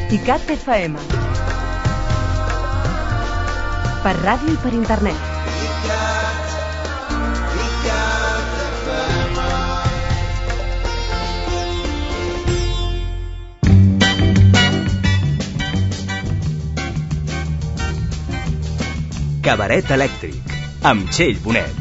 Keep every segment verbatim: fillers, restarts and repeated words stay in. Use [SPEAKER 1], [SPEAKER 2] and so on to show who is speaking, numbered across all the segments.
[SPEAKER 1] ICAT F M. Per ràdio i per internet.
[SPEAKER 2] Cabaret elèctric, amb Txell Bonet.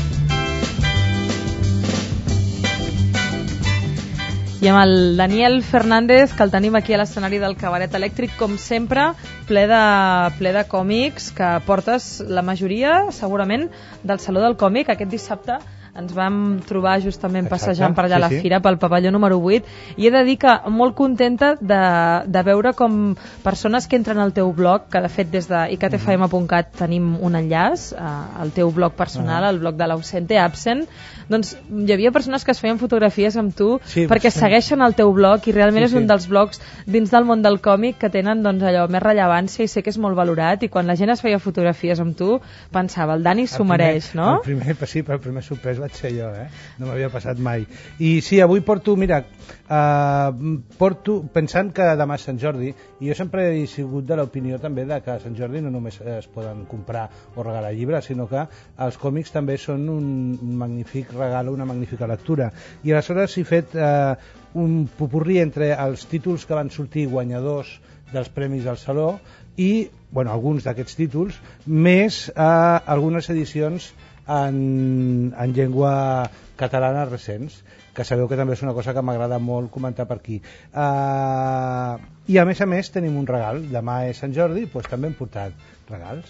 [SPEAKER 3] I amb el Daniel Fernández, que el tenim aquí a l'escenari del Cabaret elèctric, com sempre, ple de, ple de còmics que portes la majoria, segurament, del Saló del Còmic. Aquest dissabte ens vam trobar justament
[SPEAKER 4] Exacte,
[SPEAKER 3] passejant per allà a la
[SPEAKER 4] sí, sí.
[SPEAKER 3] fira, pel pavelló número vuit, i he de dir que molt contenta de, de veure com persones que entren al teu blog, que de fet des de i cat f m punt cat tenim un enllaç eh, al teu blog personal,
[SPEAKER 4] Ah.
[SPEAKER 3] al blog de l'Ausente Absent, doncs hi havia persones que es feien fotografies amb tu
[SPEAKER 4] Sí,
[SPEAKER 3] perquè
[SPEAKER 4] sí.
[SPEAKER 3] segueixen el teu blog i realment
[SPEAKER 4] Sí,
[SPEAKER 3] és un
[SPEAKER 4] sí.
[SPEAKER 3] dels blogs dins del món del còmic que tenen doncs, allò més rellevància i sé que és molt valorat, i quan la gent es feia fotografies amb tu pensava, el Dani s'ho mereix, no?
[SPEAKER 4] El primer, sí, però el primer sorprès vaig ser jo, eh? No m'havia passat mai. I sí, avui porto, mira, uh, porto, pensant que demà és Sant Jordi, i jo sempre he sigut de l'opinió també de que a Sant Jordi no només es poden comprar o regalar llibres, sinó que els còmics també són un, un magnífic regal, una magnífica lectura. I aleshores he fet uh, un popurrí entre els títols que van sortir guanyadors dels premis del Saló i, bueno, alguns d'aquests títols, més uh, algunes edicions en, en llengua catalana recents, que sabeu que també és una cosa que m'agrada molt comentar per aquí. Uh, I a més a més tenim un regal. Demà és Sant Jordi, doncs també hem portat regals.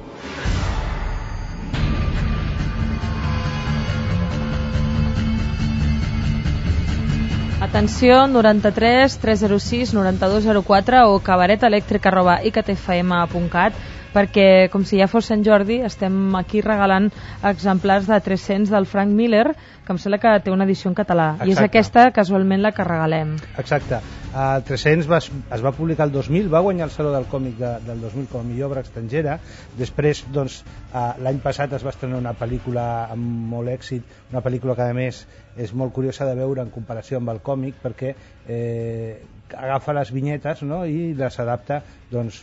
[SPEAKER 3] Atenció, noranta-tres tres zero sis noranta-dos zero quatre o cabaretelèctric arroba i cat f m punt cat, perquè com si ja fos Sant Jordi estem aquí regalant exemplars de tres-cents del Frank Miller, que em sembla que té una edició en català.
[SPEAKER 4] Exacte.
[SPEAKER 3] I és aquesta casualment la que regalem.
[SPEAKER 4] Exacte. El tres-cents va, es va publicar el dos mil, va guanyar el Saló del Còmic de, del dos mil com a millor obra estrangera. Després, doncs, eh, l'any passat es va estrenar una pel·lícula amb molt èxit, una pel·lícula que a més és molt curiosa de veure en comparació amb el còmic, perquè eh, agafa les vinyetes, no?, i les adapta, doncs,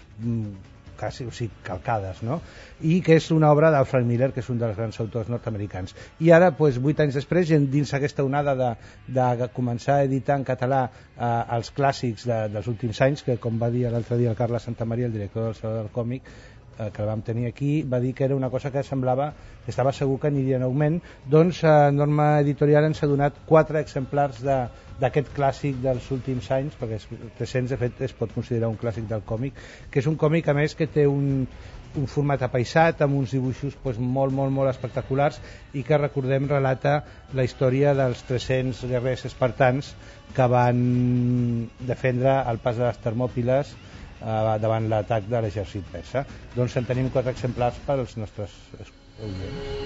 [SPEAKER 4] quasi, o sigui, calcades, no? I que és una obra del Frank Miller, que és un dels grans autors nord-americans. I ara, doncs, vuit anys després, dins aquesta onada de, de començar a editar en català eh, els clàssics de, dels últims anys, que com va dir l'altre dia el Carles Santamaria, el director del Saló del Còmic, eh, que el vam tenir aquí, va dir que era una cosa que semblava, que estava segur que aniria en augment, doncs eh, Norma Editorial ens ha donat quatre exemplars de d'aquest clàssic dels últims anys, perquè tres-cents de fet es pot considerar un clàssic del còmic, que és un còmic a més que té un, un format apaïsat amb uns dibuixos doncs, molt, molt, molt espectaculars i que, recordem, relata la història dels tres-cents guerrers espartans que van defendre el pas de les Termòpiles eh, davant l'atac de l'exèrcit persa. Doncs en tenim quatre exemplars per als nostres oients.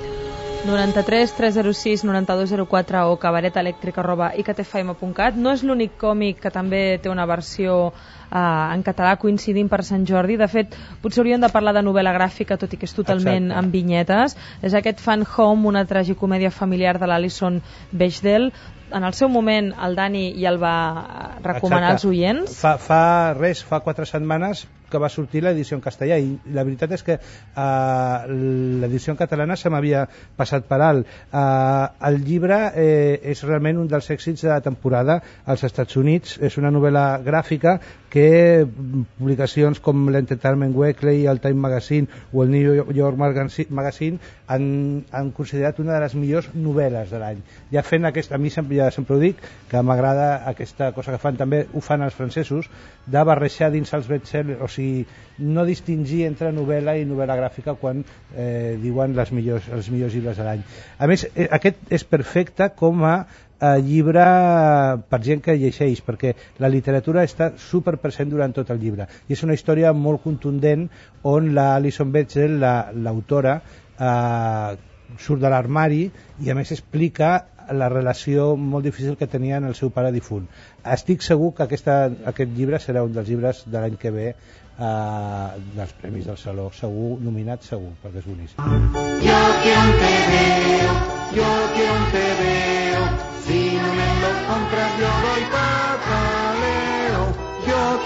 [SPEAKER 3] noranta-tres tres zero sis noranta-dos zero quatre o cabaretelèctric arroba i cat f m punt cat. No és l'únic còmic que també té una versió eh, en català coincidint per Sant Jordi. De fet, potser hauríem de parlar de novel·la gràfica, tot i que és totalment
[SPEAKER 4] Exacte.
[SPEAKER 3] amb vinyetes. És aquest Fan Home, una tragicomèdia familiar de l'Alison Bechdel. En el seu moment el Dani ja el va recomanar
[SPEAKER 4] Exacte.
[SPEAKER 3] als oients.
[SPEAKER 4] Fa, fa res, fa quatre setmanes que va sortir l'edició en castellà i la veritat és que uh, l'edició en catalana se m'havia passat per alt. Uh, el llibre eh, és realment un dels èxits de la temporada als Estats Units. És una novel·la gràfica que publicacions com l'Entertainment Weekly, el Time Magazine o el New York Magazine han, han considerat una de les millors novel·les de l'any. Ja fent aquesta, a mi sempre, ja sempre ho dic, que m'agrada aquesta cosa que fan, també ho fan els francesos, de barrejar dins els bestsellers, o sigui, no distingir entre novel·la i novel·la gràfica quan eh, diuen les millors, els millors llibres de l'any. A més, eh, aquest és perfecte com a eh, llibre per gent que llegeix, perquè la literatura està superpresent durant tot el llibre. I és una història molt contundent on la Alison Bechdel, l'autora, la, eh, surt de l'armari i a més explica la relació molt difícil que tenia en el seu pare difunt. Estic segur que aquesta, aquest llibre serà un dels llibres de l'any que ve eh, dels Premis del Saló, segur, nominat segur, perquè és boníssim.
[SPEAKER 5] Yo quien te veo, yo quien te veo, si no me lo compras yo doy pataleo. Yo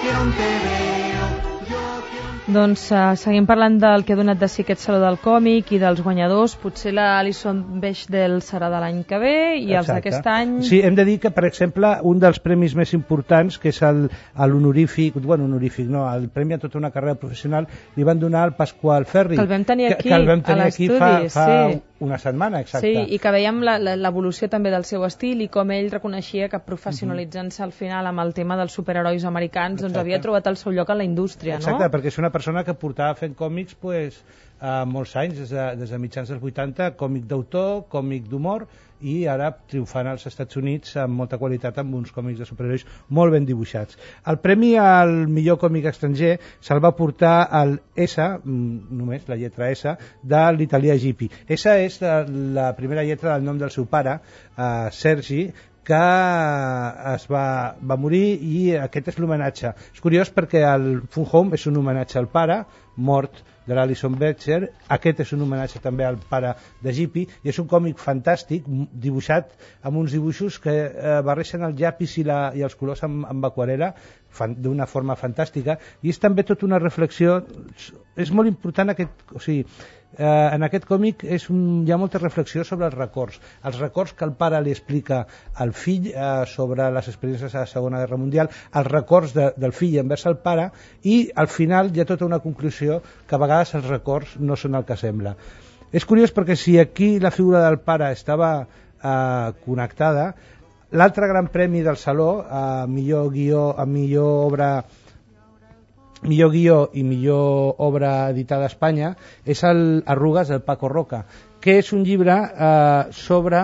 [SPEAKER 5] quiero un te veo, yo quiero un...
[SPEAKER 3] Doncs uh, seguim parlant del que ha donat de si aquest Saló del Còmic i dels guanyadors. Potser la Alison Bechdel serà de l'any que ve i els d'aquest any...
[SPEAKER 4] Sí, hem de dir que, per exemple, un dels premis més importants, que és el, l'honorífic, bueno, honorífic no, el premi a tota una carrera professional, li van donar al Pasqual Ferri.
[SPEAKER 3] Que el vam tenir aquí,
[SPEAKER 4] que, que el vam tenir
[SPEAKER 3] a
[SPEAKER 4] aquí
[SPEAKER 3] l'estudi,
[SPEAKER 4] fa, fa
[SPEAKER 3] sí.
[SPEAKER 4] una setmana, exacte.
[SPEAKER 3] Sí, i que veiem la, la, l'evolució també del seu estil i com ell reconeixia que professionalitzant-se al final amb el tema dels superherois americans, doncs havia trobat el seu lloc a la indústria,
[SPEAKER 4] Exacte,
[SPEAKER 3] no?
[SPEAKER 4] Exacte, perquè és una persona que portava fent còmics pues, uh, molts anys, des de, des de mitjans dels vuitanta, còmic d'autor, còmic d'humor, i ara triomfant als Estats Units amb molta qualitat amb uns còmics de superherois molt ben dibuixats. El premi al millor còmic estranger se'l va portar el S, només la lletra S, de l'italià Gipi. S és la primera lletra del nom del seu pare, uh, Sergi, que es va, va morir, i aquest és l'homenatge. És curiós perquè el Fun Home és un homenatge al pare mort de l'Alison Bechdel, aquest és un homenatge també al pare de Gipi, i és un còmic fantàstic, dibuixat amb uns dibuixos que eh, barreixen el llapis i, la, i els colors amb, amb aquarela d'una forma fantàstica, i és també tota una reflexió. És molt important aquest, o sigui, eh, en aquest còmic és un, hi ha molta reflexió sobre els records, els records que el pare li explica al fill eh, sobre les experiències de la Segona Guerra Mundial, els records de, del fill envers el pare, i al final hi ha tota una conclusió que a vegades els records no són el que sembla. És curiós perquè si aquí la figura del pare estava eh, connectada, l'altre gran premi del Saló, a millor guió, a millor obra, millor guió i millor obra editada a Espanya, és el Arrugues del Paco Roca, que és un llibre eh, sobre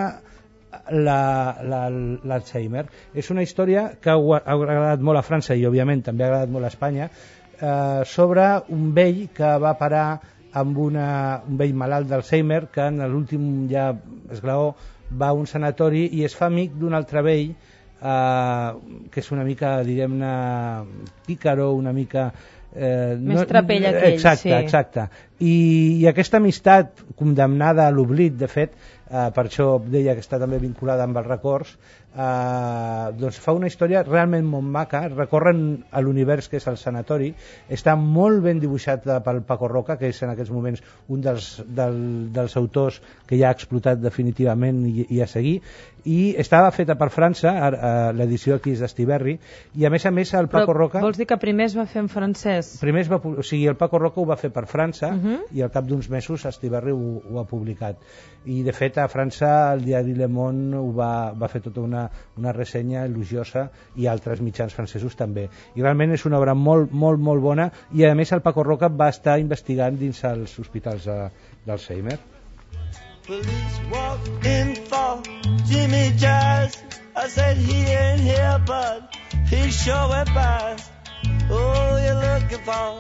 [SPEAKER 4] l'Alzheimer. És una història que ha agradat molt a França i òbviament també ha agradat molt a Espanya, eh, sobre un vell que va parar amb una, un vell malalt d'Alzheimer que en l'últim ja esglaó va a un sanatori i es fa amic d'un altre vell eh, que és una mica, diguem-ne, pícaro, una mica... Eh,
[SPEAKER 3] Més trapella que ell,
[SPEAKER 4] exacte,
[SPEAKER 3] sí.
[SPEAKER 4] Exacte. I, I aquesta amistat condemnada a l'oblit, de fet, eh, per això deia que està també vinculada amb els records, eh, doncs fa una història realment molt maca, recorren a l'univers que és el sanatori, està molt ben dibuixat pel Paco Roca, que és en aquests moments un dels, del, dels autors que ja ha explotat definitivament i, i a seguir, i estava feta per França, l'edició aquí és d'Estiberri, i a més a més el Paco
[SPEAKER 3] Però
[SPEAKER 4] Roca...
[SPEAKER 3] vols dir que primer es va fer en francès?
[SPEAKER 4] Primer es va, o sigui, el Paco Roca ho va fer per França,
[SPEAKER 3] uh -huh.
[SPEAKER 4] i al cap d'uns mesos Estiberri ho, ho ha publicat. I de fet a França el diari Le Monde ho va, va fer tota una, una ressenya elogiosa, i altres mitjans francesos també. I realment és una obra molt, molt, molt bona, i a més el Paco Roca va estar investigant dins els hospitals d'Alzheimer.
[SPEAKER 6] Police walked in for Jimmy Jazz. I said he ain't here, but he sure went by. Oh, you're looking for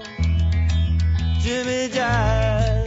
[SPEAKER 6] Jimmy Jazz.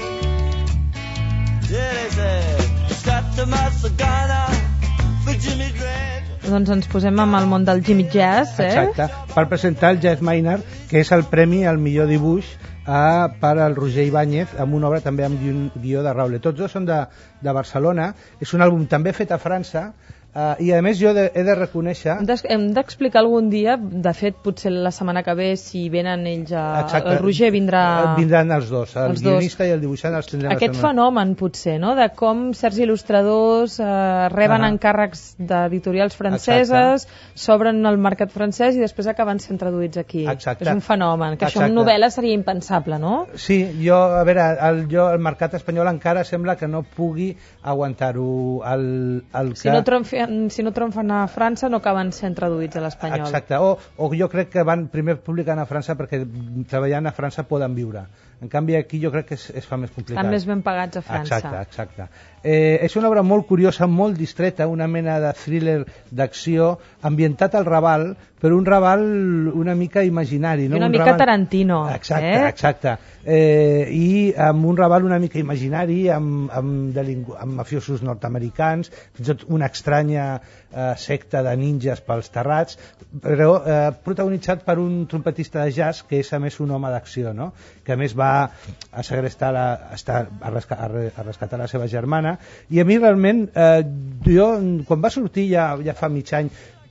[SPEAKER 6] Yeah, they said, got the Massagana for Jimmy Dread.
[SPEAKER 3] Doncs ens posem amb el món del Jimmy Jazz, eh?
[SPEAKER 4] Exacte, per presentar el Jazz Maynard, que és el premi al millor dibuix eh, per al Roger Ibáñez, amb una obra també amb guió, guió de Raule. Tots dos són de, de Barcelona, és un àlbum també fet a França, Uh, i a més jo de, he de reconèixer...
[SPEAKER 3] Hem d'explicar algun dia, de fet potser la setmana que ve, si venen ells a...
[SPEAKER 4] Exacte.
[SPEAKER 3] El Roger vindrà...
[SPEAKER 4] Vindran els dos, el
[SPEAKER 3] els
[SPEAKER 4] guionista
[SPEAKER 3] dos.
[SPEAKER 4] I el dibuixant els tindran.
[SPEAKER 3] Aquest fenomen potser, no?, de com certs il·lustradors eh, reben uh -huh. encàrrecs d'editorials franceses, s'obren al mercat francès i després acaben sent traduïts aquí.
[SPEAKER 4] Exacte.
[SPEAKER 3] És un fenomen, que
[SPEAKER 4] Exacte.
[SPEAKER 3] això en novel·la seria impensable, no?
[SPEAKER 4] Sí, jo, a veure, el, jo, el mercat espanyol encara sembla que no pugui aguantar-ho. El, el que...
[SPEAKER 3] Si no triomfen, si no triomfen a França no acaben sent traduïts a l'espanyol.
[SPEAKER 4] Exacte, o, o jo crec que van primer publicant a França perquè treballant a França poden viure. En canvi aquí jo crec que es, es fa més complicat.
[SPEAKER 3] Estan més ben pagats a França.
[SPEAKER 4] Exacte, exacte. Eh, és una obra molt curiosa, molt distreta, una mena de thriller d'acció ambientat al Raval, però un Raval una mica imaginari. No?
[SPEAKER 3] I una
[SPEAKER 4] un
[SPEAKER 3] mica
[SPEAKER 4] Raval...
[SPEAKER 3] Tarantino.
[SPEAKER 4] Exacte,
[SPEAKER 3] eh?
[SPEAKER 4] exacte. Eh, I amb un Raval una mica imaginari, amb, amb, delingu... amb mafiosos nord-americans, fins i tot una estranya eh, secta de ninjas pels terrats, però eh, protagonitzat per un trompetista de jazz que és a més un home d'acció, no? Que a més va a segrestar la, a, a, resca, a rescatar la seva germana, i a mi realment eh, jo quan va sortir ja, ja fa mig any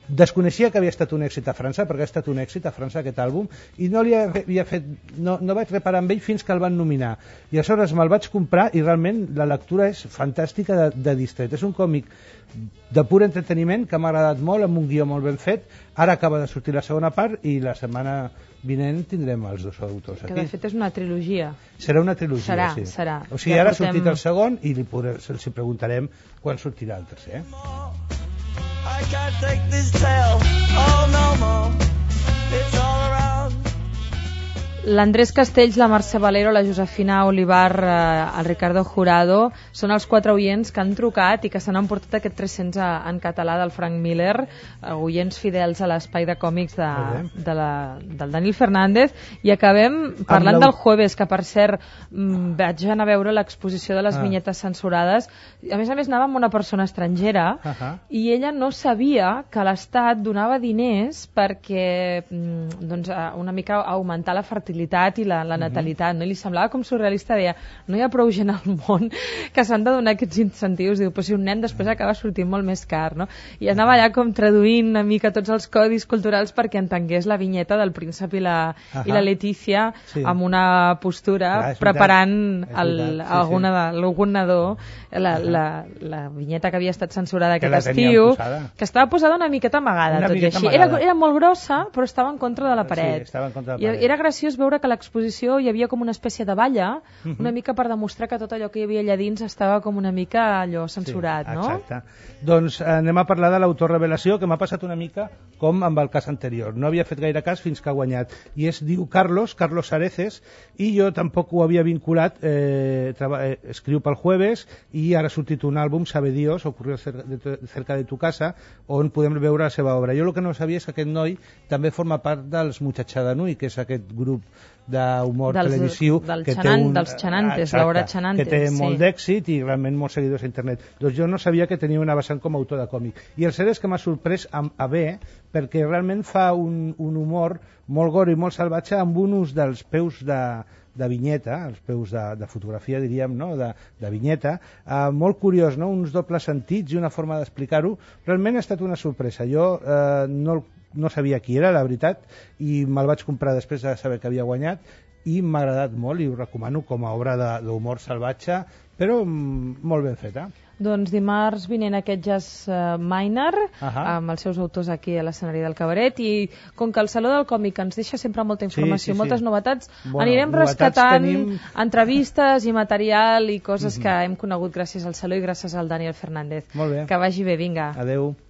[SPEAKER 4] desconeixia que havia estat un èxit a França, perquè ha estat un èxit a França aquest àlbum, i no li havia fet, no, no vaig reparar amb ell fins que el van nominar. I aleshores me'l vaig comprar i realment la lectura és fantàstica de, de distret. És un còmic de pur entreteniment que m'ha agradat molt, amb un guió molt ben fet. Ara acaba de sortir la segona part i la setmana vinent tindrem els dos autors aquí.
[SPEAKER 3] Que de fet és una trilogia.
[SPEAKER 4] Serà una trilogia,
[SPEAKER 3] serà,
[SPEAKER 4] sí.
[SPEAKER 3] Serà,
[SPEAKER 4] O sigui, ja ara portem... ha sortit el segon i li podré, els preguntarem quan sortirà el tercer.
[SPEAKER 6] I can't take this tale, oh no more, it's all around.
[SPEAKER 3] L'Andrés Castells, la Mercè Valero, la Josefina Olivar, eh, el Ricardo Jurado són els quatre oients que han trucat i que s'han emportat aquest tres-cents a, en català del Frank Miller, eh, oients fidels a l'espai de còmics de, de la, del Daniel Fernández, i acabem parlant del Jueves, que per cert m, vaig anar a veure l'exposició de les ah. vinyetes censurades. A més a més anava amb una persona estrangera uh -huh. i ella no sabia que l'Estat donava diners perquè m, doncs, una mica augmentar la fertilitat i la, la natalitat, no? I li semblava com surrealista, deia, no hi ha prou gent al món que s'han de donar aquests incentius, diu, però si un nen després acaba sortint molt més car, no? I anava allà com traduint una mica tots els codis culturals perquè entengués la vinyeta del príncep i la, i la Letícia sí. amb una postura clar, preparant el, sí, alguna sí. de, algun nadó, la, la, la vinyeta que havia estat censurada aquest estiu, que estava posada una miqueta amagada, una tot miqueta i així. Amagada. Era, era molt grossa, però estava en contra de la paret.
[SPEAKER 4] Sí, estava en contra de la paret.
[SPEAKER 3] I era graciós veure que a l'exposició hi havia com una espècie de balla, uh-huh. una mica per demostrar que tot allò que hi havia allà dins estava com una mica allò censurat, sí,
[SPEAKER 4] no? Exacte. Doncs eh, anem a parlar de l'autor revelació, que m'ha passat una mica com amb el cas anterior. No havia fet gaire cas fins que ha guanyat. I es diu Carlos, Carlos Areces, i jo tampoc ho havia vinculat, eh, treba, eh, escriu pel Jueves, i ara ha sortit un àlbum, Sabe Dios, Ocurrió cerca de tu casa, on podem veure la seva obra. Jo el que no sabia és que aquest noi també forma part dels Muchachada Nui, que és aquest grup d'humor televisiu
[SPEAKER 3] del
[SPEAKER 4] que
[SPEAKER 3] xanan,
[SPEAKER 4] té un,
[SPEAKER 3] dels xanantes, l'hora xanantes,
[SPEAKER 4] que té
[SPEAKER 3] sí.
[SPEAKER 4] molt d'èxit i realment molts seguidors a internet. Doncs jo no sabia que tenia una vessant com a autor de còmic. I el cert és que m'ha sorprès a, a bé, perquè realment fa un, un humor molt gore i molt salvatge amb un ús dels peus de, de vinyeta, els peus de, de fotografia, diríem, no? de, de vinyeta, eh, molt curiós, no? Uns dobles sentits i una forma d'explicar-ho. Realment ha estat una sorpresa. Jo eh, no, no sabia qui era, la veritat, i me'l vaig comprar després de saber que havia guanyat, i m'ha agradat molt i ho recomano com a obra d'humor salvatge, però mm, molt ben feta.
[SPEAKER 3] Doncs dimarts vinent aquest Jazz uh, Minor, uh -huh. amb els seus autors aquí a l'escenari del Cabaret, i com que el Saló del Còmic ens deixa sempre molta informació, sí, sí, sí. moltes novetats, bueno, anirem novetats rescatant tenim... entrevistes i material i coses uh -huh. que hem conegut gràcies al Saló i gràcies al Daniel Fernández.
[SPEAKER 4] Molt bé.
[SPEAKER 3] Que vagi bé, vinga.
[SPEAKER 4] Adeu.